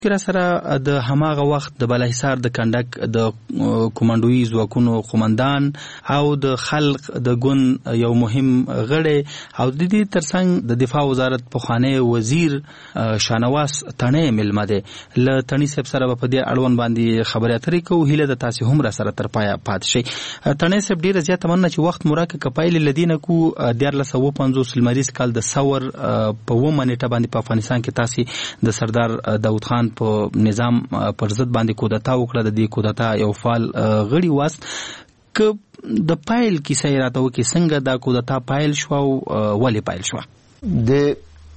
کله سره د هماغه وخت د بالاحصار د کندک د کمانډوي ځواکونو قومندان او د خلق د ګوند یو مهم غړی او د دې ترڅنګ د دفاع وزارت پخوانی وزیر شانواس تڼۍ ملمه دی. له تڼۍ صاحب سره په دې اړوند باندې خبرې اترې کوو. هیله د تاسې هم را سره تر پایه پاتې شئ. تڼۍ صاحب ډېره زیاته مننه چې وخت مو راکړ. که پایلې له دې نه کوو 1950 لمریز کال د ثور په 9 نیټه باندې په افغانستان کې تاسې د سردار داود خان په نظام پر ضد باندې کودتا وکړه. د دې کودتا یو فعال غړي واست. که د پایل کیسه یې راته وکړي څنګه دا کودتا پایل شوه او ولې پایل شوه؟ د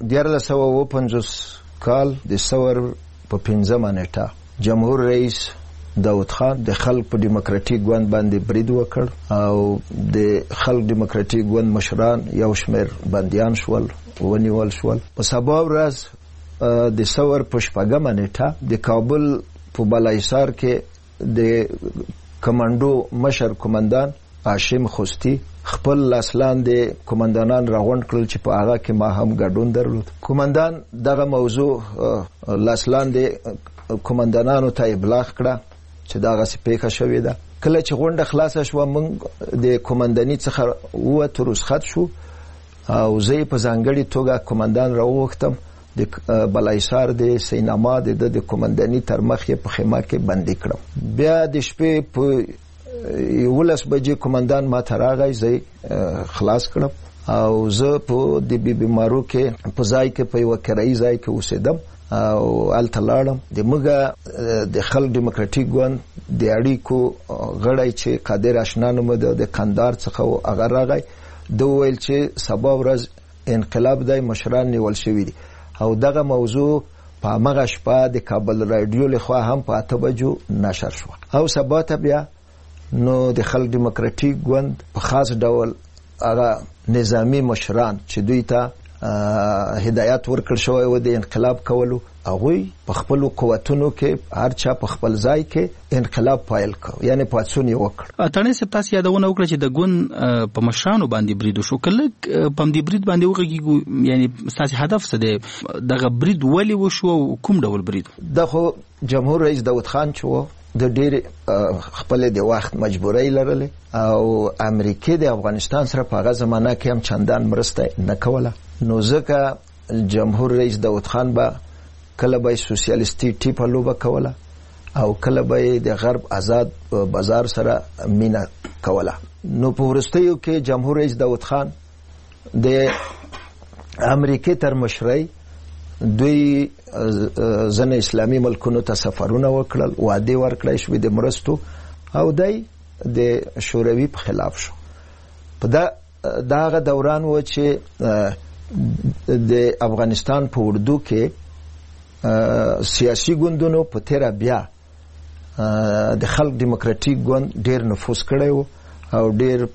1950 کال د ثور په 5 نیټه جمهور رئیس داود خان د خلق په ډیموکراټیک ګوند باندې برید وکړ او د خلق ډیموکراټیک ګوند مشران یو شمېر بندیان شول، ونیول شول. په سبا ورځ د ثور په 4 نیټه د کابل په بالاحصار کې د کمانډو مشر قومندان هاشم خوستی خپل لاسلاندې قومندانان راغونډ کړل چې په هغه کې ما هم ګډون درلود. قومندان دغه موضوع لاسلاندې قومندانانو ته ابلاغ کړه چې دغسې پیښه شوې ده. کله چې غونډه خلاصه شوه موږ د قومنداني څخه ووتو، رخصت شو او زه یې په ځانګړې توګه قومندان راوغوښتم د بالاحصار د سینما د قومنداني تر مخ یې په خیمه کې بندي کړم. بیا د شپې په 11 بجې قومندان ما ته راغی، زه خلاص کړم او زه په د بي بیمارو کې په ځای کې په یو کرایي ځای کې اوسېدم او هلته لاړم. د موږ د خلق ډیموکراټیک ګوند د اړیکو غړی چې قادر اشنا نومېده د کندهار څخه و، هغه راغی. ده وویل چې سبا ورځ انقلاب دی، مشران نیول شوي دي. او دغه موضوع په همغه شپه د کابل رادیو لخوا هم په 8 بجو نشر شو. او سبا ته بیا نو د خلق ډیموکراټیک ګوند په خاص ډول هغه نظامی مشران چې دوی ته هدایت ورکړ شوی و د انقلاب کولو، هغوی په خپلو قوتونو کې هر چا په خپل ځای کې انقلاب پایل کړ، یعنې پاڅون یې وکړ. تڼۍ صاحب تاسې یادونه وکړه چې د ګوند په مشرانو باندې برید وشو. که لږ په همدې برید باندې وغږېږو، یعنې ستاسې هدف څه دی؟ دغه برید ولې وشو او کوم ډول برید؟ دا خو جمهور رئیس داود خان چې و د ډېر خپل د وخت مجبورۍ لرلې او امریکې د افغانستان سره په هغه زمانه کې هم چندان مرسته نه کوله. نو ځکه جمهور رئیس داود خان به کله به سوسیالیستي ټیپه لوبه کوله او کله به د غرب آزاد بازار سره مینه کوله. نو په وروستیو کې جمهور رئیس داود خان د امریکې تر مشرۍ دوی ځنه اسلامي ملکونو ته سفرونه وکړل، وعدې ورکړای شوې د مرستو، او دی د شوروي په خلاف شو. په دغه دوران و چې د افغانستان په اردو کې سیاسي ګوندونو په تیره بیا د خلق ډیموکراټیک ګوند ډیر نفوذ کړی و او ډیر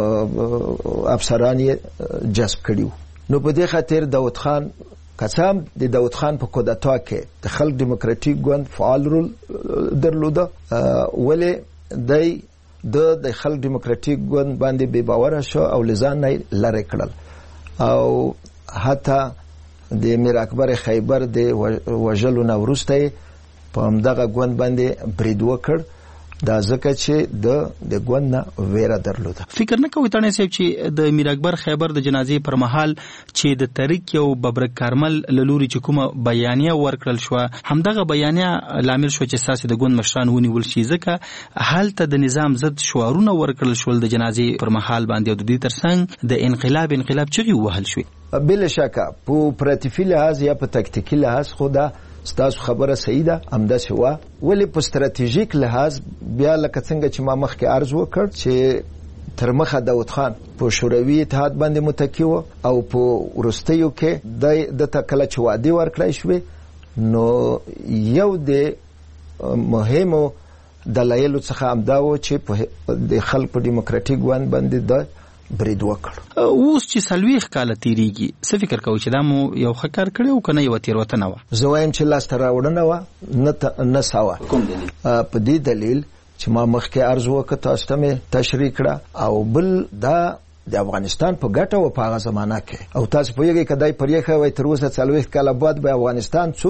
افسران یې جذب کړي وو. نو په دې خاطر داود خان قسم د داود خان په کودتا کې د خلق ډیموکراټیک ګوند فعال رول درلوده، ولې دی د خلق ډیموکراټیک ګوند باندې بې باوره شو او لزان نه لرې کړل او حتی د میر اکبر خیبر د وژلو نه وروسته په همدغه ګوند باندې برید وکړ، دا ځکه چې د ګوند نه ویره درلوده. فکر نه کوئ تڼۍ صاحب چې د میر اکبر خیبر د جنازې پر مهال چې د طریق یو ببرک کارمل له لوري چې کومه بیانیه ورکړل شوه، همدغه بیانیه لامل شو چې ستاسې د ګوند مشران ونیول شي، ځکه هلته د نظام ضد شعارونه ورکړل شول د جنازې پر مهال باندې او د دې ترڅنګ د انقلاب چغې ووهل شوې. بله شکه په پراتیفي لحاظ یا په تکتیکي لحاظ خو دا ستاسو خبره صحیح ده، همداسې وه. ولې په ستراتیژیک لحاظ بیا لکه څنګه چې ما مخکې عرض وکړ چې تر مخه داود خان په شوروي اتحاد باندې متکی و او په وروستیو کې دته کله چې وعدې ورکړای شوې، نو یو د مهمو دلایلو څخه همدا و چې د خلق په ډیموکراټیک ګوند باندې د برید وکړ. اوس چې 40 کاله تیریږي، څه فکر کوئ چې دا مو یو ښه کار کړی او که نه یوه تېروتنه وه؟ زه وایم چې لاسته راوړنه وه، نه سوه. کوم دلیل؟ په دې دلیل چې ما مخکې عرض وکړ، تاسو ته مې تشریح کړه، او بل دا د افغانستان په ګټه و په هغه زمانه کې. او تاسو پوهیږئ که دی پرېښی وای تر اوسه 40 کاله بعد به افغانستان څو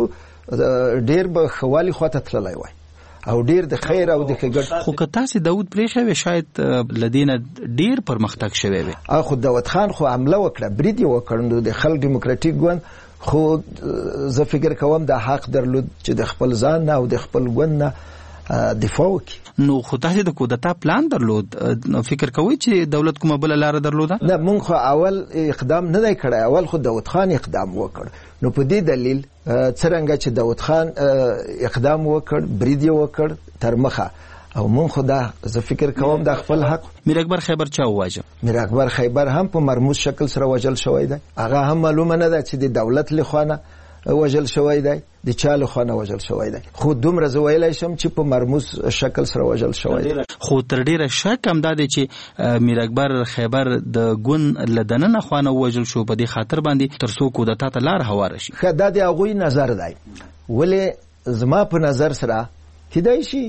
ډیر به خوالي خواته تللی وای او ډیر د خیر او د ښېګړې. خو که تاسې داود پرېښی وی شاید لدینه ډیر پرمختګ شوی وي. خو داود خان خو حمله وکړه، برید یې وکړ. نو د خلک ډیموکراتیک ګوند خو زه فکر کوم د حق درلود چې د خپل ځان نه او د خپل ګوند نه دفاع وکړي. نو خو تاسې د کودتا پلان درلود، فکر کوئ چې دولت کومه بله لاره درلوده؟ نه، مونږ خو اول اقدام نه دی کړی، اول خو داود خان اقدام وکړ. نو په دې دلیل څرنګه چې داود خان اقدام وکړ، برید یې وکړ تر مخه، او مونږ خو دا زه فکر کوم د خپل حق. میر اکبر خیبر چا وواژه؟ میر اکبر خیبر هم په مرموز شکل سره وژل شوی دی. هغه هم معلومه نه ده چې د دولت لخوا نه وژل شوی دی، د چا لخوا نه وژل شوی دی، خو دومره زه ویلی شم چې په مرموز شکل سره وژل شوی دی. خو تر ډیره شک هم دا دی چې میر اکبر خیبر د ګوند له دننه خوا نه وژل شو په دې خاطر باندې تر څو کودتا ته لار هواره شي. ښه، دا د هغوی نظر دی، ولې زما په نظر سره کیدای شي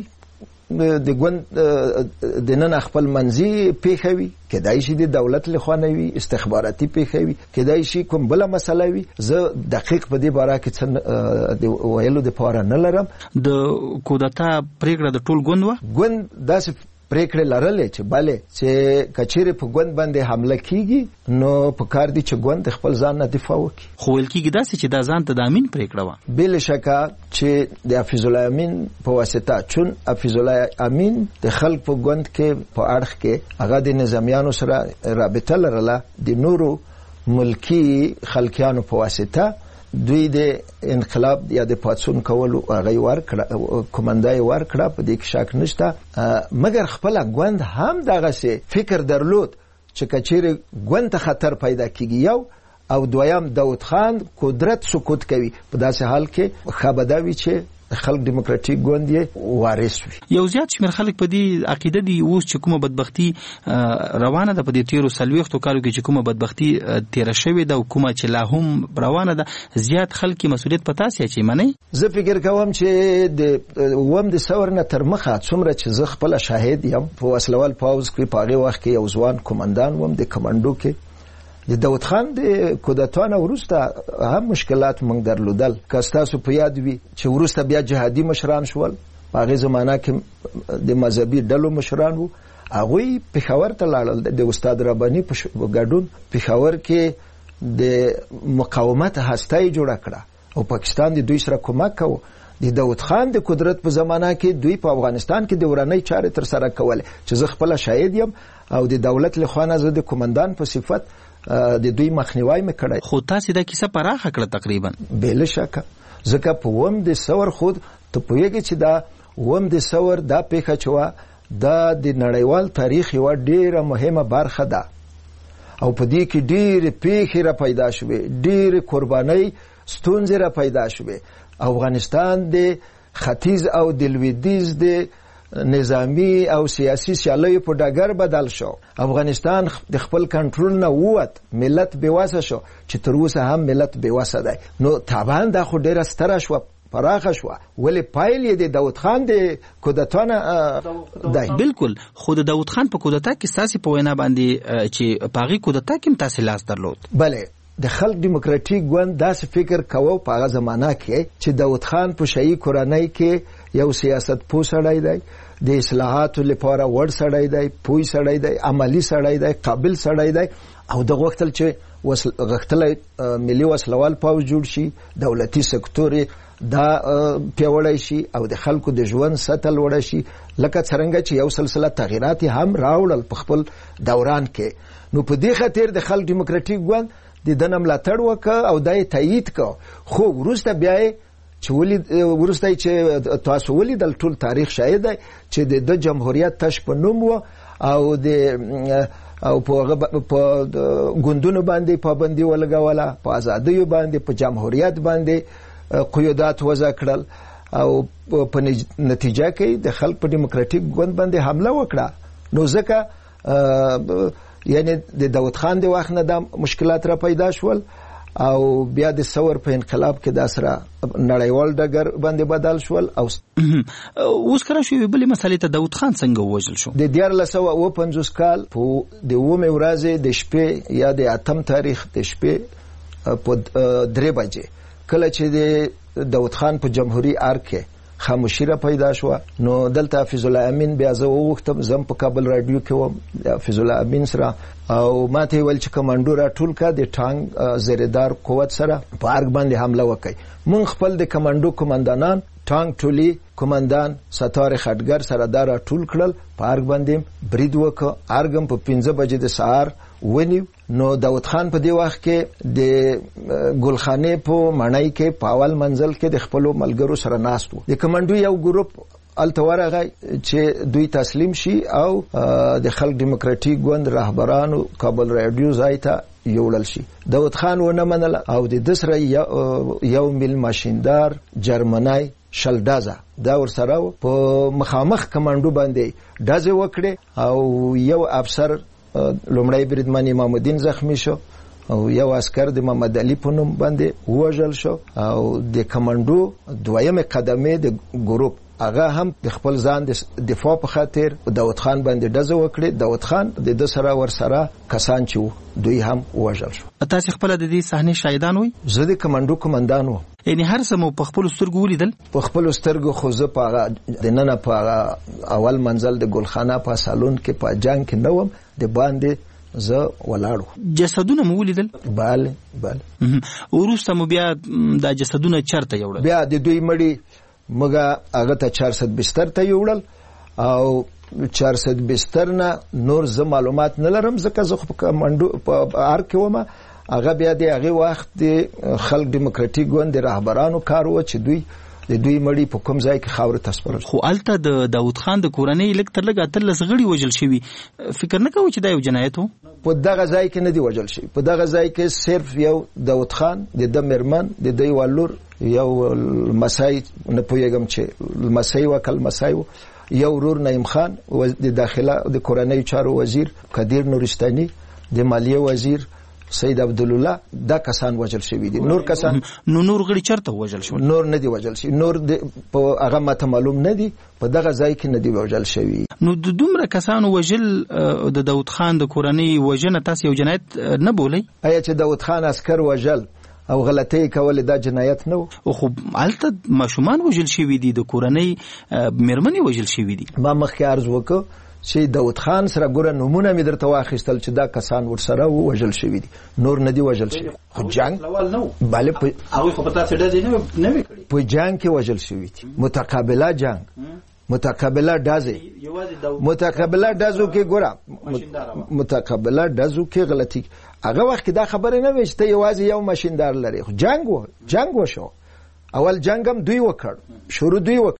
د ګوند د نن خپل منځي پیښه وي، کیدای شي د دولت لخوا نه وي، استخباراتي پیښه وي، کیدای شي کوم بله مسله وي. زه دقیق په دې باره کې څه د ویلو دپاره نه لرم. د کودتا پرېکړه د ټول ګوند وه؟ ګوند داسې پریکړې لرلې چې بله چې کچېرې په ګوند باندې حمله کیږي نو په کار دي چې ګوند خپل ځان نه دفاع وکړي. خو ویل کېږي داسې چې دا ځان ته د امین پریکړه وه. بله شکه چې د حفیظ الله امین په واسطه، چون حفیظ الله امین د خلک په ګوند کې په اړخ کې هغه د نظامیانو سره رابطه لرله، د نورو ملکی خلکیانو په واسطه دوی د انقلاب یا د پاڅون کولو هغه ورکړه، کومنده یې ورکړه، په دې کې شک نشته. مګر خپله ګوند هم دغسې فکر درلود چې کچېرې ګوند ته خطر پیدا کېږي، یو او دویم داود خان قدرت سقوط کوي، په داسې حال کې ښه به دا وي چې خلک ډیموکراتیک ګوند یې وارث وي. یو زیات شمېر خلک په دې عقیده دي اوس چې کومه بدبختي روانه ده په دې تېرو 40 کالو کې چې کومه بدبختي تېره شوې ده او کومه چې لا هم روانه ده، زیات خلک مسؤلیت په تاسې اچوي. منئ؟ زه فکر کوم چې د اووم د ثور نه تر مخه څومره چې زه خپله شاهد یم په وسلوال پوځ کې، په هغې وخت کې یو ځوان کومندان وم د کمانډو کې. د داود خان د کودتا نه وروسته هم مشکلات موږ درلودل. که ستاسو په یاد وي چې وروسته بیا جهادي مشران شول، په هغې زمانه کې د مذهبي ډلو مشران وو، هغوی پېښور ته لاړل. د استاد رباني په ګډون پېښور کې د مقاومت هسته یې جوړه کړه او پاکستان د دوی سره کومک کوو. د داود خان د قدرت په زمانه کې دوی په افغانستان کې د ورانۍ چارې ترسره کولې چې زه خپله شاهد یم، او د دولت لخوا نه زه د کومندان په صفت د دوی مخنیوی مې کړی. خو تاسې دا کیسه پراخه کړه تقریبا. بله شکه، ځکه په اووم د ثور خود ته پوهېږې چې دا اووم د ثور دا پیښه چې وه دا د نړیوال تاریخ یوه ډېره مهمه برخه ده، او په دې کې ډېرې پیښې را پیدا شوې، ډېرې قربانۍ ستونزې را پیدا شوې. افغانستان د ختیځ او د لویدیځ د نظامی او سیاسی سیالیو په ډګر بدل شو. افغانستان د خپل کنټرول نه ووت، ملت بېوسه شو چې تر اوسه هم ملت بېوسه دی. نو طبعا دا خو ډېره ستره شوه، پراخه شوه، ولې پایل یې د داود خان د کودتا نه دی. بالکل. خو د داود خان په کودتا کې ستاسې په وینا باندې چې په هغې کودتا کې هم تاسې لاس درلود؟ بله، د خلک ډیموکراتیک ګوند داسې فکر کوو په هغه زمانه کې چې داود خان په شاهي کورنۍ کې یو سیاست پوه سړی دی، د اصلاحاتو لپاره وړ سړی دی، پوه سړی دی، عملی سړی دی، قابل سړی دی، او د غوښتل چې غښتلی ملي وسلوال پوځ جوړ شي، دولتي سکتور دا پیاوړی شي او د خلکو د ژوند سطح لوړه شي، لکه څرنګه چې یو سلسله تغیرات هم راوړل په خپل دوران کې. نو په دې خاطر د خلک ډیموکراتیک ګوند د ده نه ملاتړ وکړه او دا یې تایید کړه. خو وروسته بیا یې چې وروسته چې تاسو ولیدل ټول تاریخ شاهد دی چې د جمهوریت تش په نوم و او په ګوندونو باندې پابندي ولګوله، په ازادیو باندې، په جمهوریت باندې قیودات وضع کړل، او په نتیجه کې د خلک په ډیموکراتیک ګوند باندې حمله وکړه. نو ځکه یعنی د داود خان د وخت نه دا مشکلات را پیدا شول، او بیا د ثور په انقلاب کې دا سره نړیوال ډګر باندې بدل شول. او اوس کله شو بلې مسلې ته داود خان څنګه ووژل شو؟ د 1950 کال په د 9 ورځې د شپې یا د 8 تاریخ د شپې په 3 بجې کله چې د داود خان په جمهوریت ارګ کې خاموشي را پیدا شو، نو دلته حفیظ الله امین بیا زه وغوښتم زم په کابل رادیو کې وم حفیظ الله امین سره، او ماته ویل چې کمانډو را ټول کا د ټانک زیردار قوت سره په ارګ باندې حمله وکړي. مونږ خپل د کمانډو کمانډانان ټانک ټولي کمانډان ستاره خټګر سره دا را ټول کړل، په ارګ باندې برید وکړ. ارګم په 5 بجې د سهار ونیو. نو داود خان په دې وخت کې د ګلخانې په مړی کې په اول منزل کې د خپل ملګرو سره ناست وو. د کمانډو یو ګروپ التورغه چې دوی تسلیم شي او د خلک دیموکراتیک ګوند رهبرانو کابل رادیو ځای ته یوړل شي. داود خان ونه منله او د دسره یو مل ماشیندار جرمنای شلډازا دا ورسره په مخامخ کمانډو باندې ډازې وکړي او یو افسر لومړی بریدمن امام الدین زخمی شو او یو عسكر د محمد علي په نوم باندې وژل شو، او د کمانډو دویمه قدمه د ګروپ هغه هم د خپل ځان د دفاع په خاطر داود خان باندې ډزه وکړي. داود خان د سره ورسره کسان چې دوی هم وژل شو. تاسو خپل د دې صحنه شاهدان وئ؟ زه د کمانډو کمانډان وم، یعنی هر سمو په خپل سترګو ولیدل؟ په خپل سترګو خو زه په د نن په اول منزل د ګلخانه په سالون کې په جنگ کې نوم د باندې زه ولاړو. جسدونه مو ولیدل؟ bale وروسته مو بیا د جسدونه چرته یوړل؟ بیا د دوی مړي مګه هغه ته 400 بستر ته یوړل، او 400 بستر نه نور زه معلومات نه لرم ځکه زه په کمانډو په ارګ کې وم. هغه بیا د هغه وخت د خلک دیموکراتیک ګوند رهبرانو کار و چې دوی د دوی مړي په کوم ځای کې خاور تسپرل. خو الته د داود خان د کورنۍ لک تر لګ اتل غړي وژل شوی، فکر نه کوي چې دا یو جنایت وو؟ په دغه ځای کې نه دی وژل شوی، په دغه ځای کې صرف یو داود خان د مرمن د دوی والور یو مسای نه پویګم چې مسای وکل مسای یو ورور نعیم خان د داخله د کورنۍ چارو وزیر قدیر نورستاني د مالیه وزیر سید عبدالله دا کسان وژل شوی دي. نور کسان نور غړي چرته وژل شو؟ نور نه دی وژل شوی، نور په هغه ماته معلوم نه دي، په دغه ځای کې نه دی وژل شوی. نو د دومره کسانو وژل د داود خان د کورنۍ وژنه تاسو یو جنایت نه بولئ؟ آیا چې داود خان عسكر وژل او غلطۍ کول دا جنایت نه و؟ خو الته ماشومان وژل شوی دي، د کورنۍ میرمنې وژل شوی دي. ما مخکې عرض وکړ چې داود خان سره ګوره نمونه مې درته واخیستل چې دا کسان ورسره وژل شوی دي، نور نه دی وژل شوی. خو جنگ bale هغه خو پتا څه ډزې نه وکړي، په جنگ کې وژل شوی دي. متقابله جنگ، متقابله ډزې، متقابله ډزو کې ګوره متقابله ډزو کې غلطي هغه وخت دا خبره نه وي چې ته یوازې یو ماشیندار لري. خو جنگ وشو، اول جنگ هم دوی وکړ، شروع دوی وکړ.